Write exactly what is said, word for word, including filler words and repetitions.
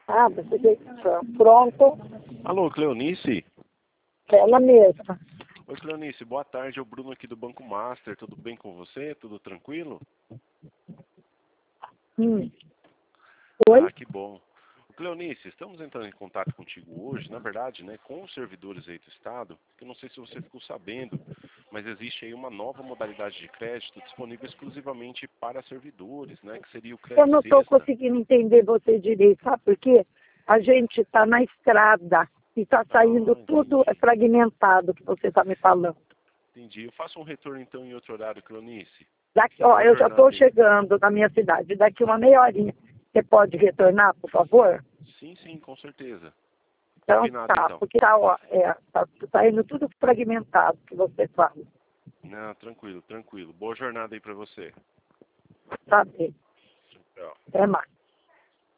Ah, você veio pronto. Alô, Cleonice? Ela mesma. Oi, Cleonice, boa tarde. É o Bruno aqui do Banco Master. Tudo bem com você? Tudo tranquilo? Hum. Oi? Ah, que bom. Cleonice, estamos entrando em contato contigo hoje, na verdade, né, com os servidores aí do Estado, que eu não sei se você ficou sabendo, mas existe aí uma nova modalidade de crédito disponível exclusivamente para servidores, né, que seria o Eu crédito não estou sexta. conseguindo entender você direito, sabe por quê? A gente está na estrada e está saindo Ah, tudo entendi. fragmentado que você está me falando. Entendi. Eu faço um retorno então em outro horário, Cleonice. Daqui, ó, Boa eu já estou jornada aí. chegando na minha cidade. Daqui uma meia horinha. Você pode retornar, por favor? Sim, sim, com certeza. Então Combinado tá, então. porque tá, ó, é, tá, tá indo tudo fragmentado que você fala. Não, tranquilo, tranquilo. Boa jornada aí pra você. Tá bem. Tchau. Até mais.